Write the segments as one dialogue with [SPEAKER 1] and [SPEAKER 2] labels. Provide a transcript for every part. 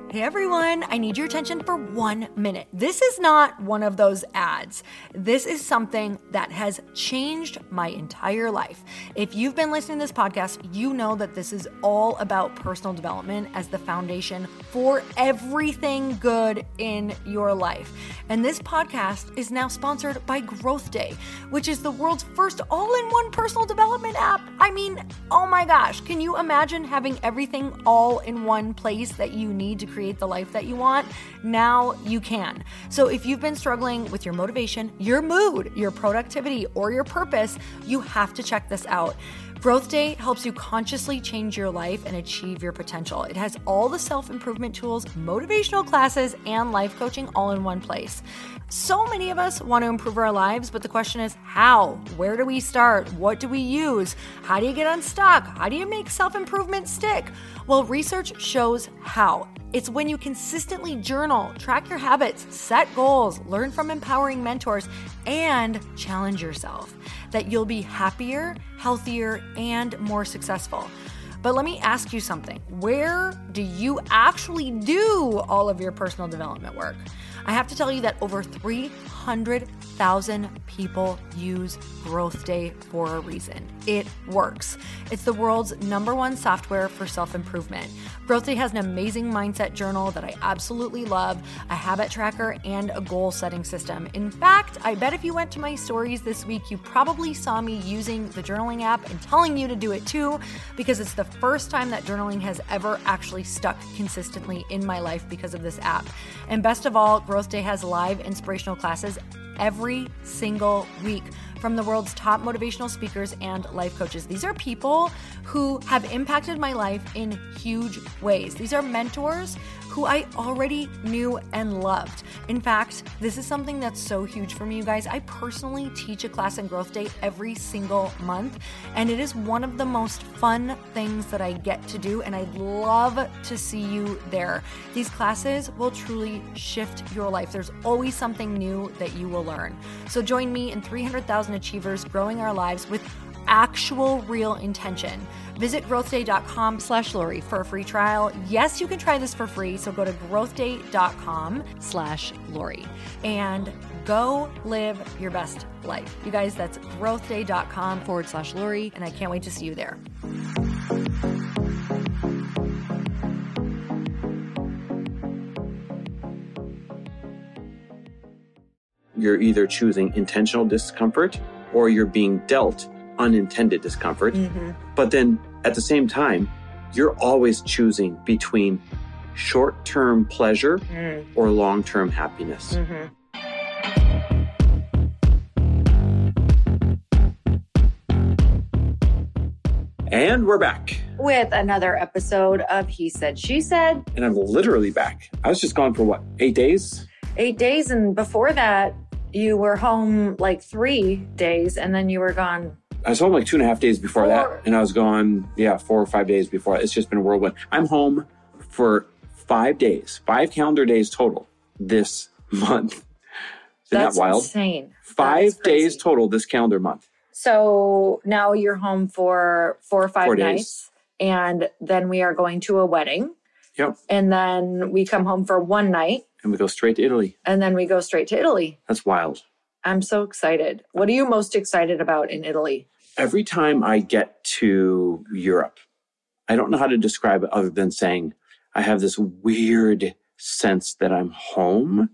[SPEAKER 1] Hey everyone, I need your attention for 1 minute. This is not one of those ads. This is something that has changed my entire life. If you've been listening to this podcast, you know that this is all about personal development as the foundation for everything good in your life. And this podcast is now sponsored by Growth Day, which is the world's first all-in-one personal development app. I mean, oh my gosh, can you imagine having everything all in one place that you need to create the life that you want? Now you can. So if you've been struggling with your motivation, your mood, your productivity, or your purpose, you have to check this out. Growth Day helps you consciously change your life and achieve your potential. It has all the self-improvement tools, motivational classes, and life coaching all in one place. So many of us want to improve our lives, but the question is how? Where do we start? What do we use? How do you get unstuck? How do you make self-improvement stick? Well, research shows how. It's when you consistently journal, track your habits, set goals, learn from empowering mentors, and challenge yourself that you'll be happier, healthier, and more successful. But let me ask you something. Where do you actually do all of your personal development work? I have to tell you that over 300,000 people use Growth Day for a reason. It works. It's the world's #1 software for self-improvement. Growth Day has an amazing mindset journal that I absolutely love, a habit tracker, and a goal-setting system. In fact, I bet if you went to my stories this week, you probably saw me using the journaling app and telling you to do it too, because it's the first time that journaling has ever actually stuck consistently in my life because of this app. And best of all, Growth Day has live inspirational classes every single week from the world's top motivational speakers and life coaches. These are people who have impacted my life in huge ways. These are mentors who I already knew and loved. In fact, this is something that's so huge for me, you guys. I personally teach a class in Growth Day every single month, and it is one of the most fun things that I get to do, and I'd love to see you there. These classes will truly shift your life. There's always something new that you will learn. So join me and 300,000 achievers growing our lives with actual real intention. Visit growthday.com/Lori for a free trial. Yes, you can try this for free. So go to growthday.com/Lori and go live your best life. You guys, that's growthday.com/Lori. And I can't wait to see you there.
[SPEAKER 2] You're either choosing intentional discomfort or you're being dealt unintended discomfort. Mm-hmm. But then at the same time, you're always choosing between short-term pleasure or long-term happiness. Mm-hmm. And we're back.
[SPEAKER 3] With another episode of He Said, She Said.
[SPEAKER 2] And I'm literally back. I was just gone for 8 days?
[SPEAKER 3] 8 days. And before that, you were home like 3 days and then you were gone.
[SPEAKER 2] I was home like 2.5 days before that. And I was gone, 4 or 5 days before. It's just been a whirlwind. I'm home for 5 days, 5 calendar days total this month. Isn't that wild?
[SPEAKER 3] Insane.
[SPEAKER 2] 5 days total this calendar month.
[SPEAKER 3] So now you're home for 4 or 5
[SPEAKER 2] 4
[SPEAKER 3] nights.
[SPEAKER 2] days.
[SPEAKER 3] And then we are going to a wedding.
[SPEAKER 2] Yep.
[SPEAKER 3] And then we come home for 1 night.
[SPEAKER 2] And we go straight to Italy.
[SPEAKER 3] And then we go straight to Italy.
[SPEAKER 2] That's wild.
[SPEAKER 3] I'm so excited. What are you most excited about in Italy?
[SPEAKER 2] Every time I get to Europe, I don't know how to describe it other than saying I have this weird sense that I'm home.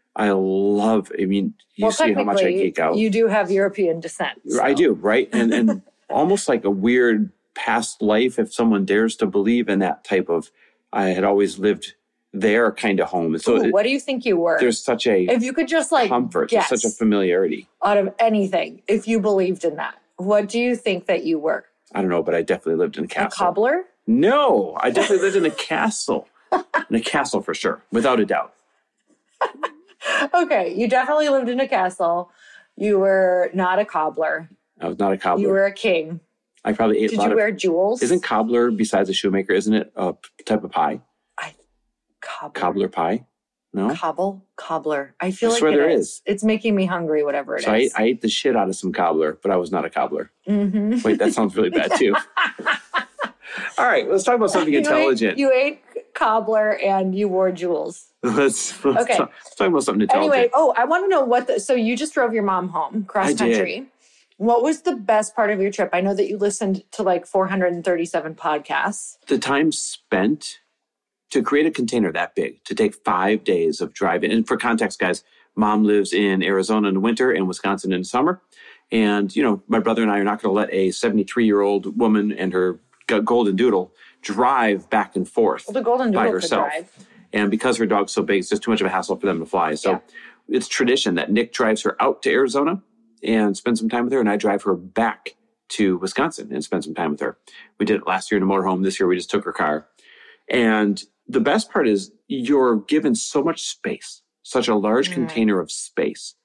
[SPEAKER 2] You see how much I geek out.
[SPEAKER 3] You do have European descent. So.
[SPEAKER 2] I do, right? And almost like a weird past life, if someone dares to believe in that type of, I had always lived there kind of home. And so
[SPEAKER 3] what do you think you were?
[SPEAKER 2] There's such a
[SPEAKER 3] if you could just
[SPEAKER 2] comfort,
[SPEAKER 3] guess
[SPEAKER 2] such a familiarity
[SPEAKER 3] out of anything. If you believed in that, what do you think that you were?
[SPEAKER 2] I don't know, but I definitely lived in a castle.
[SPEAKER 3] A cobbler?
[SPEAKER 2] No, I definitely lived in a castle. In a castle for sure, without a doubt.
[SPEAKER 3] Okay, you definitely lived in a castle. You were not a cobbler.
[SPEAKER 2] I was not a cobbler.
[SPEAKER 3] You were a king.
[SPEAKER 2] I probably ate
[SPEAKER 3] Did you wear jewels?
[SPEAKER 2] Isn't cobbler, besides a shoemaker, isn't it a type of pie? Cobbler pie? No?
[SPEAKER 3] Cobbler. I feel
[SPEAKER 2] I
[SPEAKER 3] like
[SPEAKER 2] swear there is.
[SPEAKER 3] It's making me hungry, whatever it is.
[SPEAKER 2] I ate the shit out of some cobbler, but I was not a cobbler.
[SPEAKER 3] Mm-hmm.
[SPEAKER 2] Wait, that sounds really bad too. All right, let's talk about something intelligent.
[SPEAKER 3] You ate cobbler and you wore jewels.
[SPEAKER 2] Let's
[SPEAKER 3] Okay.
[SPEAKER 2] talk about something to tell.
[SPEAKER 3] Anyway, I want to know so you just drove your mom home cross country.
[SPEAKER 2] Did.
[SPEAKER 3] What was the best part of your trip? I know that you listened to like 437 podcasts.
[SPEAKER 2] The time spent to create a container that big, to take 5 days of driving. And for context, guys, Mom lives in Arizona in the winter and Wisconsin in the summer. And, my brother and I are not going to let a 73-year-old woman and her golden doodle drive back and forth
[SPEAKER 3] the golden
[SPEAKER 2] by
[SPEAKER 3] doodle
[SPEAKER 2] herself.
[SPEAKER 3] Could drive.
[SPEAKER 2] And because her dog's so big, it's just too much of a hassle for them to fly. So it's tradition that Nick drives her out to Arizona and spends some time with her, and I drive her back to Wisconsin and spend some time with her. We did it last year in a motorhome. This year we just took her car. And the best part is you're given so much space, such a large container of space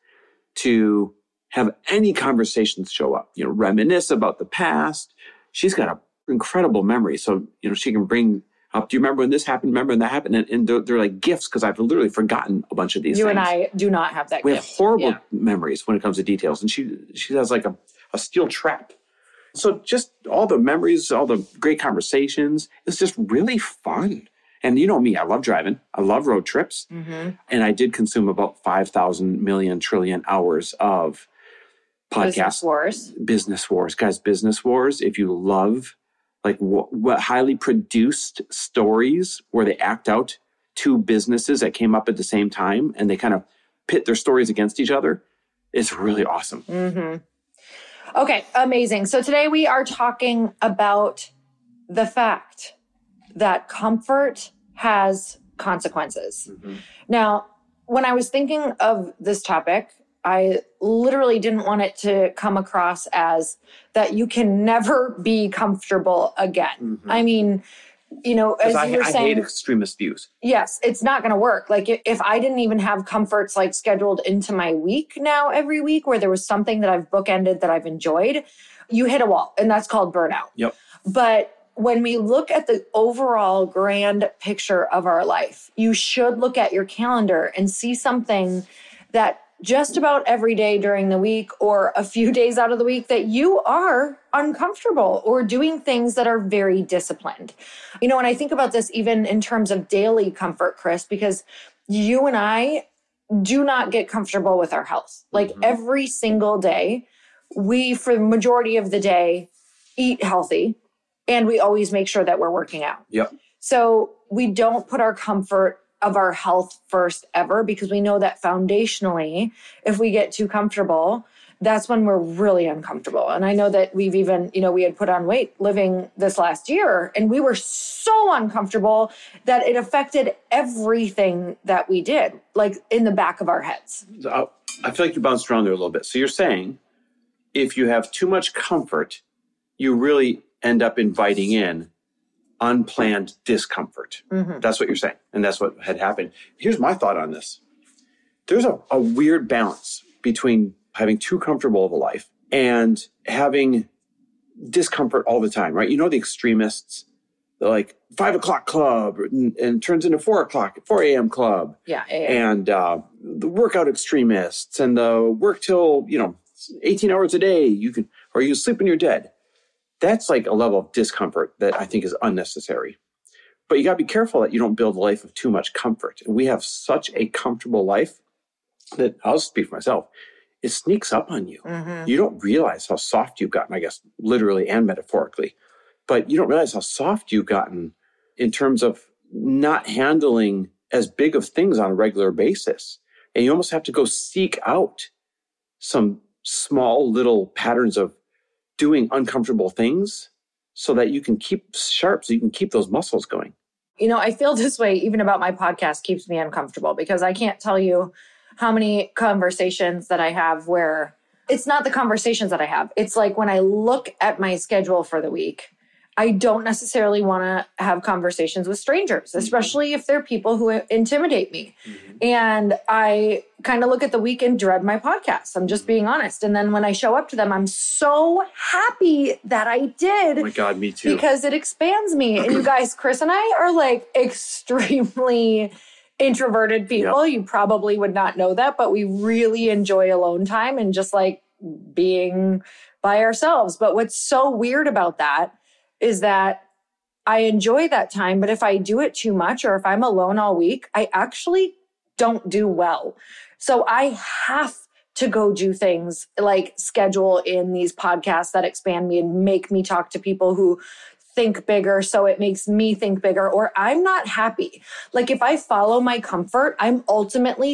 [SPEAKER 2] to have any conversations show up, reminisce about the past. She's got an incredible memory. So, she can bring up, do you remember when this happened? Remember when that happened? And they're like gifts because I've literally forgotten a bunch of these things.
[SPEAKER 3] You and I do not have that
[SPEAKER 2] We
[SPEAKER 3] gift.
[SPEAKER 2] have horrible memories when it comes to details. And she has like a steel trap. So just all the memories, all the great conversations, it's just really fun. And you know me, I love driving. I love road trips. Mm-hmm. And I did consume about 5,000 million trillion hours of podcasts. Business Wars. Guys, Business Wars, if you love like what highly produced stories where they act out two businesses that came up at the same time and they kind of pit their stories against each other, it's really awesome.
[SPEAKER 3] Mm-hmm. Okay, amazing. So today we are talking about the fact that comfort has consequences. Mm-hmm. Now, when I was thinking of this topic, I literally didn't want it to come across as that you can never be comfortable again. Mm-hmm. I mean, as you were saying, I
[SPEAKER 2] hate extremist views.
[SPEAKER 3] Yes, it's not going to work. Like if I didn't even have comforts like scheduled into my week now every week where there was something that I've bookended that I've enjoyed, you hit a wall, and that's called burnout.
[SPEAKER 2] Yep.
[SPEAKER 3] But when we look at the overall grand picture of our life, you should look at your calendar and see something that just about every day during the week or a few days out of the week that you are uncomfortable or doing things that are very disciplined. And I think about this even in terms of daily comfort, Chris, because you and I do not get comfortable with our health. Like every single day, we, for the majority of the day, eat healthy and we always make sure that we're working out.
[SPEAKER 2] Yep.
[SPEAKER 3] So we don't put our comfort of our health first ever because we know that foundationally, if we get too comfortable, that's when we're really uncomfortable. And I know that we've even, we had put on weight living this last year and we were so uncomfortable that it affected everything that we did, like in the back of our heads.
[SPEAKER 2] I feel like you bounced around there a little bit. So you're saying if you have too much comfort, you really end up inviting in unplanned discomfort. Mm-hmm. That's what you're saying. And that's what had happened. Here's my thought on this. There's a weird balance between having too comfortable of a life and having discomfort all the time, right? The extremists, they're like 5 o'clock club and turns into 4 a.m. club.
[SPEAKER 3] Yeah.
[SPEAKER 2] And the workout extremists and the work till, 18 hours a day, you can sleep when you're dead. That's like a level of discomfort that I think is unnecessary. But you got to be careful that you don't build a life of too much comfort. And we have such a comfortable life that, I'll speak for myself, it sneaks up on you. Mm-hmm. You don't realize how soft you've gotten, I guess, literally and metaphorically. But you don't realize how soft you've gotten in terms of not handling as big of things on a regular basis. And you almost have to go seek out some small little patterns of doing uncomfortable things so that you can keep sharp, so you can keep those muscles going.
[SPEAKER 3] I feel this way even about my podcast keeps me uncomfortable because I can't tell you how many conversations that I have where it's not the conversations that I have. It's like when I look at my schedule for the week, I don't necessarily want to have conversations with strangers, especially if they're people who intimidate me. Mm-hmm. And I kind of look at the week and dread my podcast. I'm just being honest. And then when I show up to them, I'm so happy that I did.
[SPEAKER 2] Oh my God, me too.
[SPEAKER 3] Because it expands me. And you guys, Chris and I are like extremely introverted people. Yep. You probably would not know that, but we really enjoy alone time and just like being by ourselves. But what's so weird about that is that I enjoy that time, but if I do it too much or if I'm alone all week, I actually don't do well. So I have to go do things like schedule in these podcasts that expand me and make me talk to people who think bigger. So it makes me think bigger, or I'm not happy. Like if I follow my comfort, I'm ultimately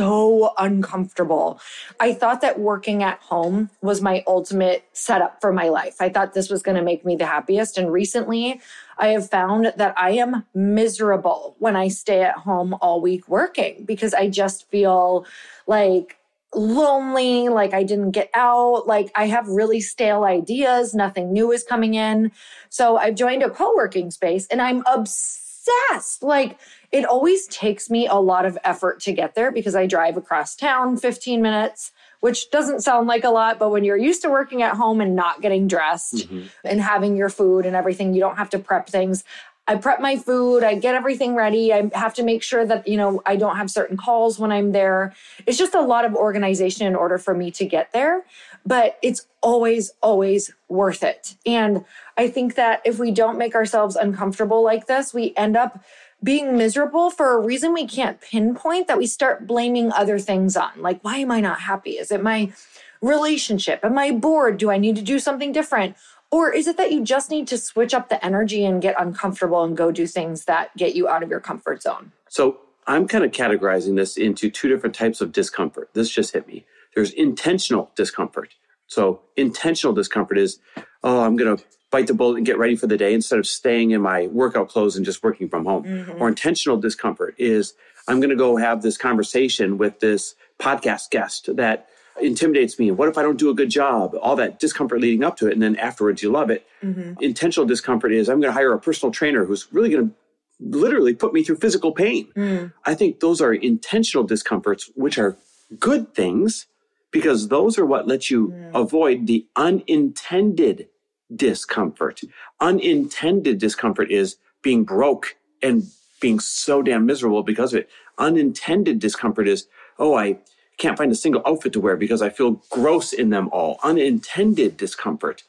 [SPEAKER 3] so uncomfortable. I thought that working at home was my ultimate setup for my life. I thought this was going to make me the happiest. And recently I have found that I am miserable when I stay at home all week working because I just feel like lonely, like I didn't get out, like I have really stale ideas, nothing new is coming in. So I've joined a co-working space and I'm obsessed. Like it always takes me a lot of effort to get there because I drive across town 15 minutes, which doesn't sound like a lot, but when you're used to working at home and not getting dressed and having your food and everything, you don't have to prep things. I prep my food, I get everything ready. I have to make sure that, I don't have certain calls when I'm there. It's just a lot of organization in order for me to get there, but it's always, always worth it. And I think that if we don't make ourselves uncomfortable like this, we end up being miserable for a reason we can't pinpoint that we start blaming other things on. Like, why am I not happy? Is it my relationship? Am I bored? Do I need to do something different? Or is it that you just need to switch up the energy and get uncomfortable and go do things that get you out of your comfort zone?
[SPEAKER 2] So I'm kind of categorizing this into two different types of discomfort. This just hit me. There's intentional discomfort. So intentional discomfort is, I'm going to bite the bullet and get ready for the day instead of staying in my workout clothes and just working from home. Or intentional discomfort is, I'm going to go have this conversation with this podcast guest that intimidates me. What if I don't do a good job? All that discomfort leading up to it. And then afterwards you love it. Intentional discomfort is I'm going to hire a personal trainer who's really going to literally put me through physical pain. I think those are intentional discomforts, which are good things because those are what let you avoid the unintended discomfort. Unintended discomfort is being broke and being so damn miserable because of it. Unintended discomfort is, I can't find a single outfit to wear because I feel gross in them all. Unintended discomfort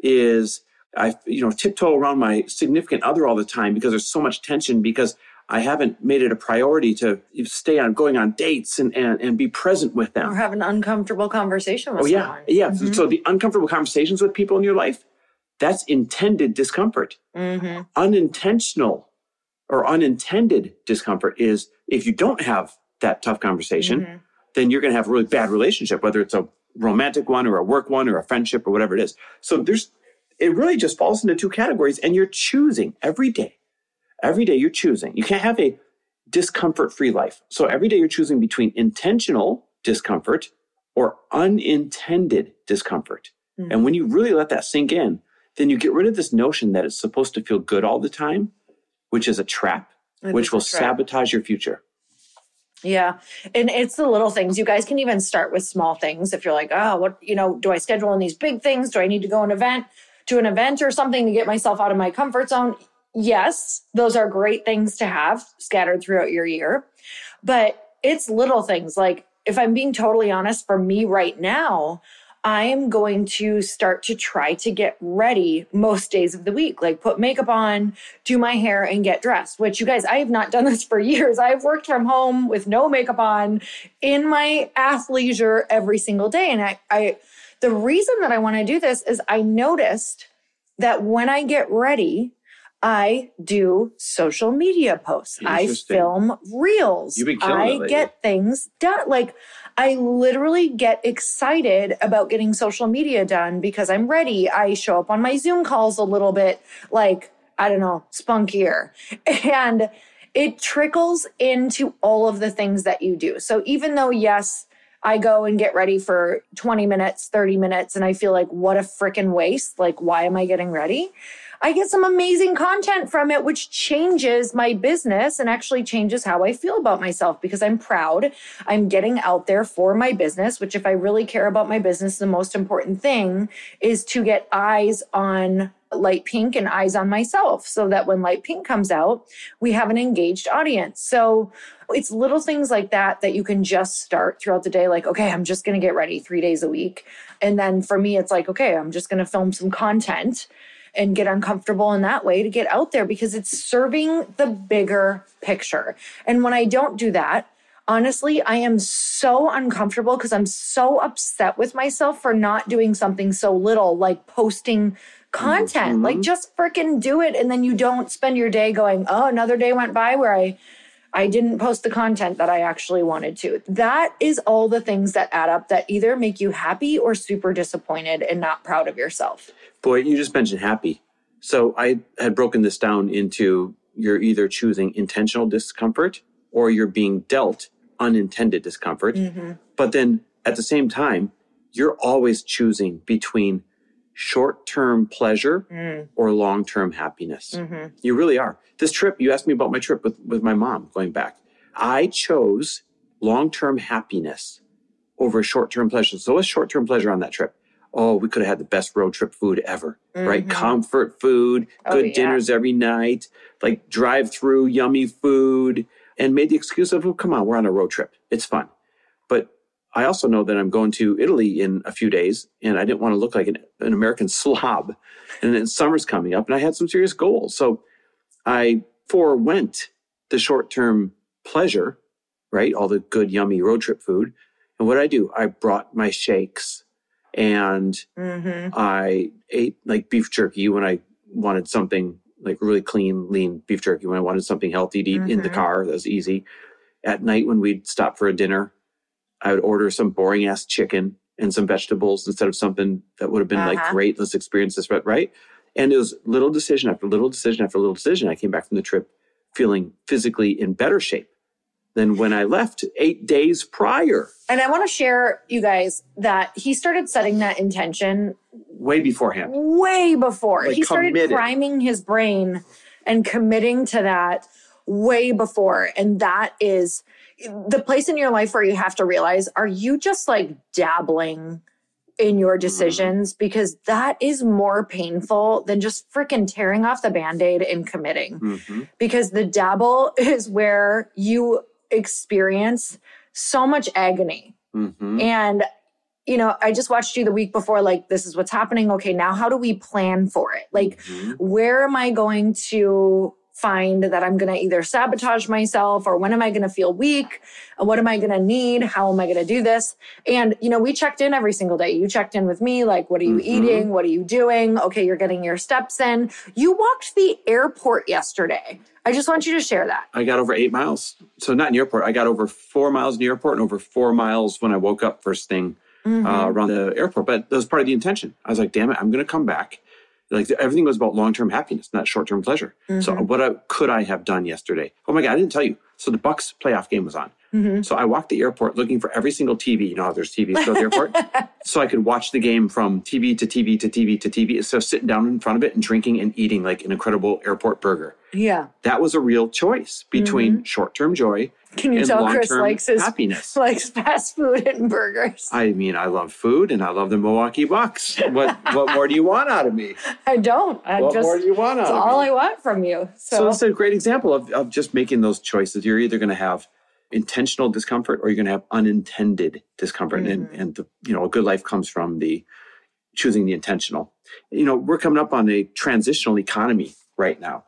[SPEAKER 2] is I tiptoe around my significant other all the time because there's so much tension because I haven't made it a priority to stay on going on dates and be present with them.
[SPEAKER 3] Or have an uncomfortable conversation with someone.
[SPEAKER 2] Yeah. So the uncomfortable conversations with people in your life, that's intended discomfort. Unintentional or unintended discomfort is if you don't have that tough conversation, then you're going to have a really bad relationship, whether it's a romantic one or a work one or a friendship or whatever it is. So it really just falls into two categories and you're choosing every day. Every day you're choosing. You can't have a discomfort-free life. So every day you're choosing between intentional discomfort or unintended discomfort. And when you really let that sink in, then you get rid of this notion that it's supposed to feel good all the time, which is a trap, which will sabotage your future.
[SPEAKER 3] Yeah. And it's the little things. You guys can even start with small things. If you're like, do I schedule in these big things? Do I need to go to an event or something to get myself out of my comfort zone? Yes, those are great things to have scattered throughout your year. But it's little things. Like if I'm being totally honest, for me right now, I am going to start to try to get ready most days of the week, like put makeup on, do my hair and get dressed, which you guys, I have not done this for years. I've worked from home with no makeup on in my athleisure every single day. And the reason that I want to do this is I noticed that when I get ready, I do social media posts. I film reels.
[SPEAKER 2] You've been killing it lately.
[SPEAKER 3] Get things done. Like I literally get excited about getting social media done because I'm ready. I show up on my Zoom calls a little bit like, spunkier. And it trickles into all of the things that you do. So even though, yes, I go and get ready for 20 minutes, 30 minutes, and I feel like, what a freaking waste. Like, why am I getting ready? I get some amazing content from it, which changes my business and actually changes how I feel about myself because I'm proud. I'm getting out there for my business, which if I really care about my business, the most important thing is to get eyes on Light Pink and eyes on myself so that when Light Pink comes out, we have an engaged audience. So it's little things like that you can just start throughout the day. Like, okay, I'm just going to get ready 3 days a week. And then for me, it's like, okay, I'm just going to film some content and get uncomfortable in that way to get out there because it's serving the bigger picture. And when I don't do that, honestly, I am so uncomfortable because I'm so upset with myself for not doing something so little like posting content.
[SPEAKER 2] Mm-hmm.
[SPEAKER 3] Like just freaking do it. And then you don't spend your day going, oh, another day went by where I didn't post the content that I actually wanted to. That is all the things that add up that either make you happy or super disappointed and not proud of yourself.
[SPEAKER 2] Boy, you just mentioned happy. So I had broken this down into you're either choosing intentional discomfort or you're being dealt unintended discomfort. Mm-hmm. But then at the same time, you're always choosing between short-term pleasure or long-term happiness. Mm-hmm. You really are. This trip, you asked me about my trip with my mom going back. I chose long-term happiness over short-term pleasure. So what's short-term pleasure on that trip? Oh, we could have had the best road trip food ever, right? Comfort food, good dinners every night, like drive-through yummy food, and made the excuse of, oh, come on, we're on a road trip. It's fun. But I also know that I'm going to Italy in a few days, and I didn't want to look like an American slob. And then summer's coming up, and I had some serious goals. So I forewent the short-term pleasure, right? All the good, yummy road trip food. And what did I do? I brought my shakes, and I ate like beef jerky when I wanted something like really clean, lean beef jerky, when I wanted something healthy to eat in the car. That was easy. At night when we'd stop for a dinner, I would order some boring ass chicken and some vegetables instead of something that would have been like, great, let's experience this, right? And it was little decision after little decision after little decision. I came back from the trip feeling physically in better shape than when I left 8 days prior.
[SPEAKER 3] And I want to share, you guys, that he started setting that intention
[SPEAKER 2] way beforehand.
[SPEAKER 3] Way before.
[SPEAKER 2] Like
[SPEAKER 3] he started priming his brain and committing to that way before. And that is the place in your life where you have to realize, are you just like dabbling in your decisions? Because that is more painful than just freaking tearing off the Band-Aid and committing. Because the dabble is where you experience so much agony. And, you know, I just watched you the week before, like, this is what's happening. Okay, now how do we plan for it? Like, where am I going to find that I'm going to either sabotage myself, or when am I going to feel weak? What am I going to need? How am I going to do this? And, you know, we checked in every single day. You checked in with me, like, what are you eating? What are you doing? Okay, you're getting your steps in. You walked the airport yesterday. I just want you to share that.
[SPEAKER 2] I got over 8 miles. So not in the airport. I got over 4 miles in the airport and over 4 miles when I woke up first thing around the airport. But that was part of the intention. I was like, damn it, I'm going to come back. Like everything was about long-term happiness, not short-term pleasure. So could I have done yesterday? Oh my God, I didn't tell you. So the Bucks playoff game was on. So I walked the airport looking for every single TV. You know how there's TVs still at the airport? So I could watch the game from TV to TV to TV to TV. So sitting down in front of it and drinking and eating like an incredible airport burger.
[SPEAKER 3] Yeah.
[SPEAKER 2] That was a real choice between short-term joy and long-term happiness.
[SPEAKER 3] Likes fast food and burgers.
[SPEAKER 2] I mean, I love food and I love the Milwaukee Bucks. What more do you want out of me?
[SPEAKER 3] I don't.
[SPEAKER 2] What more do you want out of me?
[SPEAKER 3] That's all I want from you.
[SPEAKER 2] So it's a great example of just making those choices. You're either going to have intentional discomfort or you're going to have unintended discomfort. And the, you know, a good life comes from the choosing the intentional. You know, we're coming up on a transitional economy right now.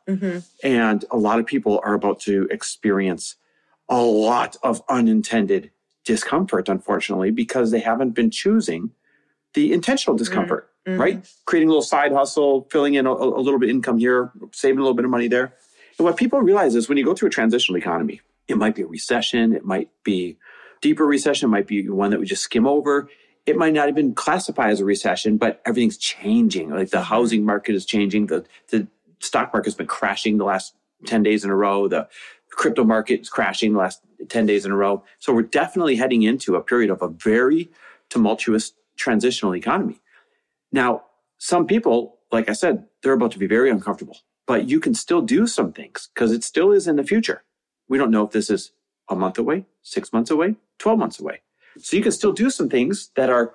[SPEAKER 2] And a lot of people are about to experience a lot of unintended discomfort, unfortunately, because they haven't been choosing the intentional discomfort, right? Creating a little side hustle, filling in a little bit of income here, saving a little bit of money there. And what people realize is when you go through a transitional economy, it might be a recession, it might be deeper recession, it might be one that we just skim over. It might not even classify as a recession, but everything's changing. Like the housing market is changing. The stock market's been crashing the last 10 days in a row. The crypto market is crashing the last 10 days in a row. So we're definitely heading into a period of a very tumultuous transitional economy. Now, some people, like I said, they're about to be very uncomfortable, but you can still do some things because it still is in the future. We don't know if this is a month away, 6 months away, 12 months away. So you can still do some things that are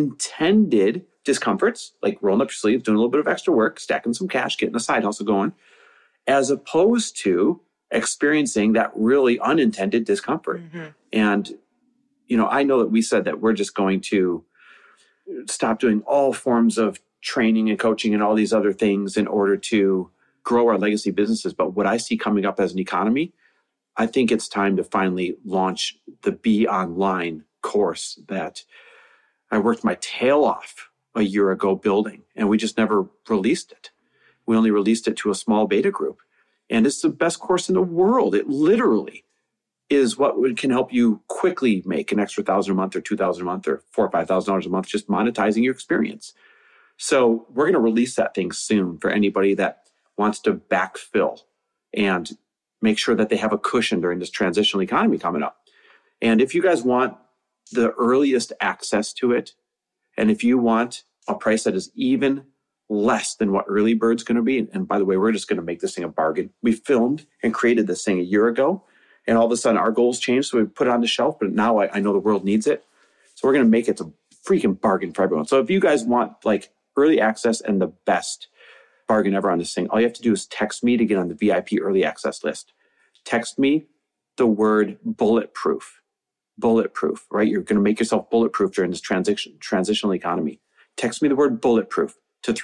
[SPEAKER 2] intended discomforts, like rolling up your sleeves, doing a little bit of extra work, stacking some cash, getting a side hustle going, as opposed to experiencing that really unintended discomfort. And, you know, I know that we said that we're just going to stop doing all forms of training and coaching and all these other things in order to grow our legacy businesses. But what I see coming up as an economy, I think it's time to finally launch the Be Online course that I worked my tail off a year ago building, and we just never released it. We only released it to a small beta group. And it's the best course in the world. It literally is what can help you quickly make an extra $1,000 a month or $2,000 a month or $4,000 or $5,000 a month, just monetizing your experience. So we're going to release that thing soon for anybody that wants to backfill and make sure that they have a cushion during this transitional economy coming up. And if you guys want the earliest access to it, and if you want a price that is even less than what early bird's going to be, and by the way, we're just going to make this thing a bargain. We filmed and created this thing a year ago, and all of a sudden our goals changed, so we put it on the shelf, but now I know the world needs it. So we're going to make it a freaking bargain for everyone. So if you guys want like early access and the best bargain ever on this thing, all you have to do is text me to get on the VIP early access list. Text me the word bulletproof. Bulletproof, right? You're going to make yourself bulletproof during this transitional economy. Text me the word bulletproof to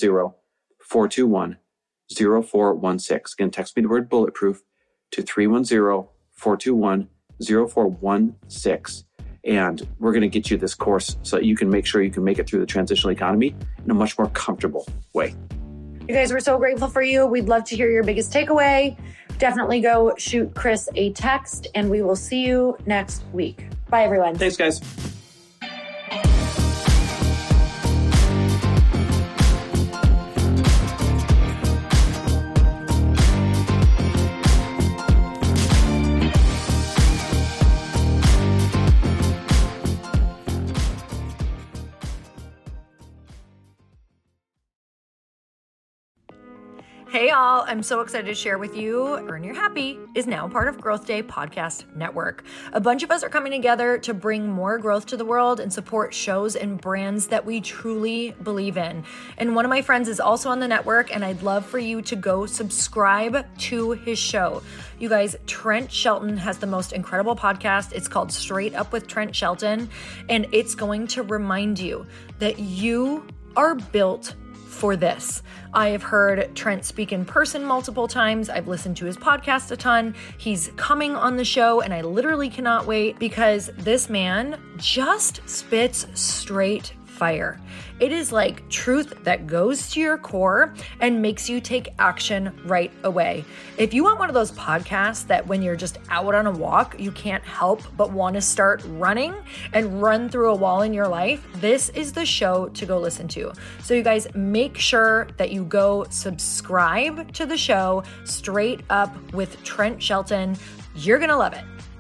[SPEAKER 2] 310-421-0416. Again, text me the word bulletproof to 310-421-0416. And we're going to get you this course so that you can make sure you can make it through the transitional economy in a much more comfortable way.
[SPEAKER 3] You guys, we're so grateful for you. We'd love to hear your biggest takeaway. Definitely go shoot Chris a text, and we will see you next week. Bye, everyone.
[SPEAKER 2] Thanks, guys.
[SPEAKER 1] Hey y'all, I'm so excited to share with you, Earn Your Happy is now part of Growth Day Podcast Network. A bunch of us are coming together to bring more growth to the world and support shows and brands that we truly believe in. And one of my friends is also on the network, and I'd love for you to go subscribe to his show. You guys, Trent Shelton has the most incredible podcast. It's called Straight Up with Trent Shelton, and it's going to remind you that you are built for this. I have heard Trent speak in person multiple times. I've listened to his podcast a ton. He's coming on the show, and I literally cannot wait because this man just spits straight fire. It is like truth that goes to your core and makes you take action right away. If you want one of those podcasts that when you're just out on a walk, you can't help but want to start running and run through a wall in your life, this is the show to go listen to. So you guys, make sure that you go subscribe to the show, Straight Up with Trent Shelton. You're going to love it.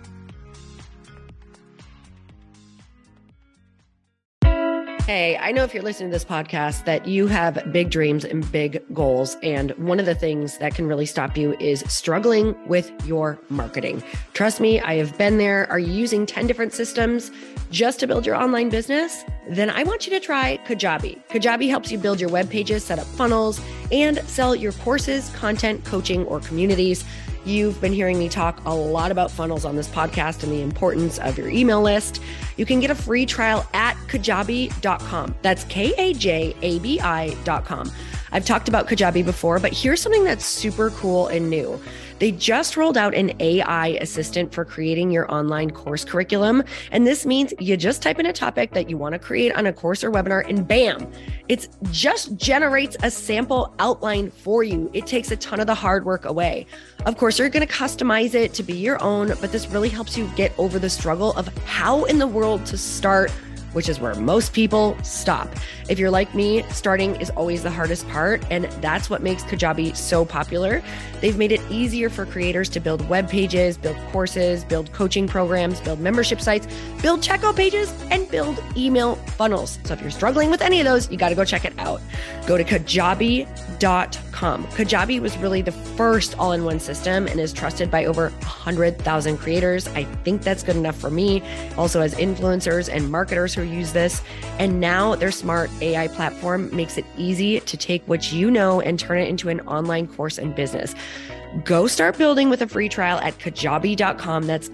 [SPEAKER 1] Hey, I know if you're listening to this podcast that you have big dreams and big goals. And one of the things that can really stop you is struggling with your marketing. Trust me, I have been there. Are you using 10 different systems just to build your online business? Then I want you to try Kajabi. Kajabi helps you build your web pages, set up funnels, and sell your courses, content, coaching, or communities. You've been hearing me talk a lot about funnels on this podcast and the importance of your email list. You can get a free trial at kajabi.com. That's Kajabi.com. I've talked about Kajabi before, but here's something that's super cool and new. They just rolled out an AI assistant for creating your online course curriculum. And this means you just type in a topic that you want to create on a course or webinar, and bam, it just generates a sample outline for you. It takes a ton of the hard work away. Of course, you're going to customize it to be your own, but this really helps you get over the struggle of how in the world to start, which is where most people stop. If you're like me, starting is always the hardest part, and that's what makes Kajabi so popular. They've made it easier for creators to build web pages, build courses, build coaching programs, build membership sites, build checkout pages, and build email funnels. So if you're struggling with any of those, you got to go check it out. Go to Kajabi.com. Kajabi was really the first all-in-one system and is trusted by over 100,000 creators. I think that's good enough for me. Also, as influencers and marketers who use this. And now their smart AI platform makes it easy to take what you know and turn it into an online course and business. Go start building with a free trial at Kajabi.com. That's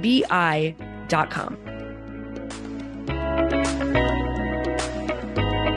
[SPEAKER 1] Kajabi.com.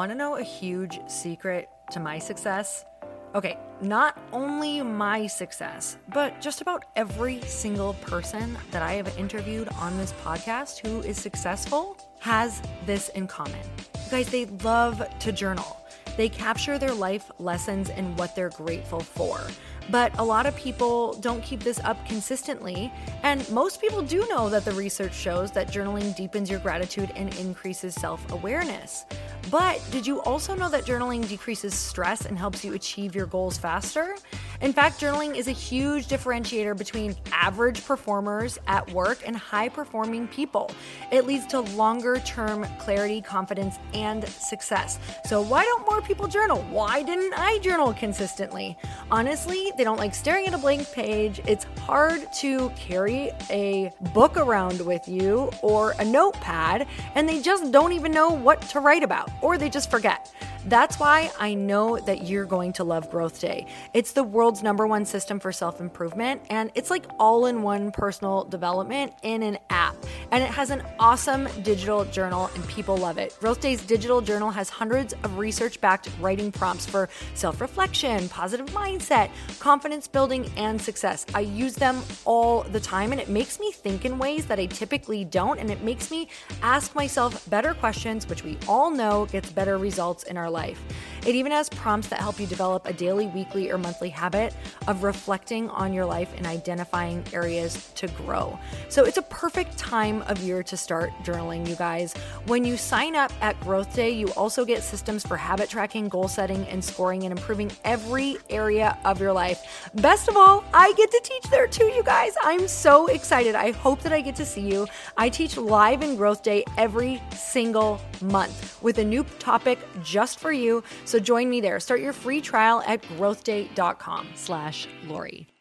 [SPEAKER 1] Want to know a huge secret to my success? Okay, not only my success, but just about every single person that I have interviewed on this podcast who is successful has this in common. You guys, they love to journal. They capture their life lessons and what they're grateful for. But a lot of people don't keep this up consistently, and most people do know that the research shows that journaling deepens your gratitude and increases self-awareness. But did you also know that journaling decreases stress and helps you achieve your goals faster? In fact, journaling is a huge differentiator between average performers at work and high-performing people. It leads to longer-term clarity, confidence, and success. So why don't more people journal? Why didn't I journal consistently? Honestly, they don't like staring at a blank page. It's hard to carry a book around with you or a notepad, and they just don't even know what to write about, or they just forget. That's why I know that you're going to love Growth Day. It's the world's #1 system for self-improvement, and it's like all-in-one personal development in an app. And it has an awesome digital journal, and people love it. Growth Day's digital journal has hundreds of research-backed writing prompts for self-reflection, positive mindset, confidence building, and success. I use them all the time, and it makes me think in ways that I typically don't, and it makes me ask myself better questions, which we all know gets better results in our life. It even has prompts that help you develop a daily, weekly, or monthly habit of reflecting on your life and identifying areas to grow. So it's a perfect time of year to start journaling, you guys. When you sign up at Growth Day, you also get systems for habit tracking, goal setting, and scoring, and improving every area of your life. Best of all, I get to teach there too, you guys. I'm so excited. I hope that I get to see you. I teach live in Growth Day every single month with a new topic just for you. So join me there. Start your free trial at growthday.com/Lori.